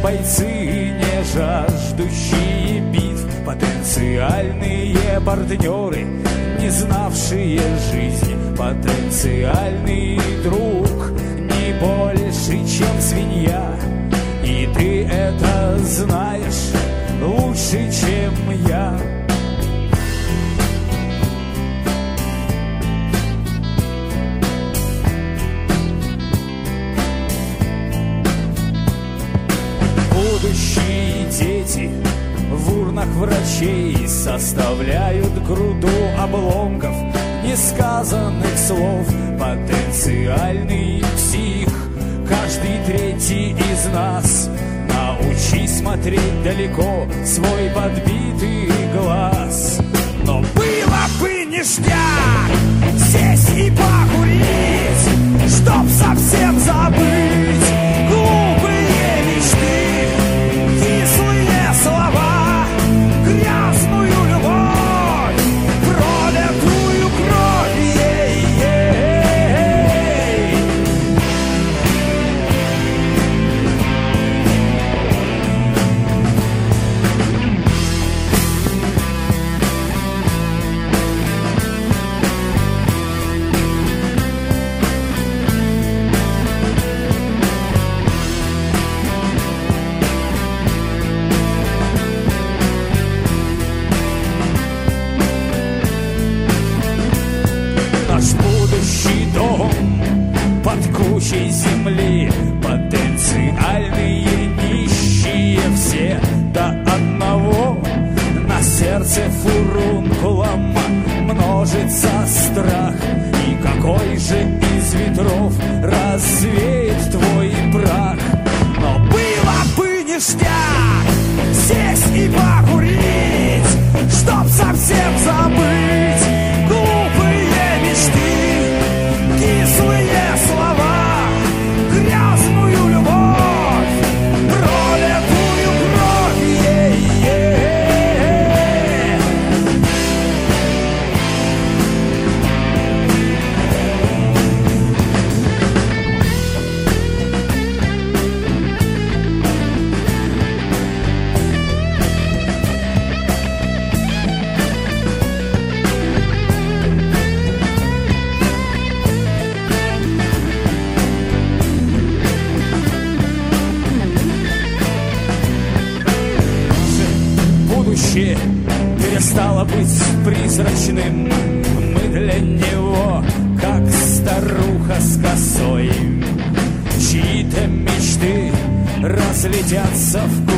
бойцы, не жаждущие битв, потенциальные партнеры, не знавшие жизни, потенциальный друг, не больше, чем свинья. И ты это знаешь лучше, чем я. Будущие дети в урнах врачей составляют груду обломков, несказанных слов. Потенциальный псих, каждый третий из нас. Научись смотреть далеко свой подбитый глаз. Но было бы ништяк сесть и покурить, чтоб совсем забыть глупые мечты, кислые слова, грязную любовь, пролитую кровь. Наш будущий дом под кучей земли, потенциальные нищие все до одного. На сердце фурункулом множится страх. И какой же из ветров развеет твой прах? Но было бы ништяк сесть и покурить, чтоб совсем забыть глупые мечты, кислые слова, грязную любовь, пролитую кровь. Будущее перестало быть призрачным. Мы для него, как старуха с косой. Чьи-то мечты разлетятся в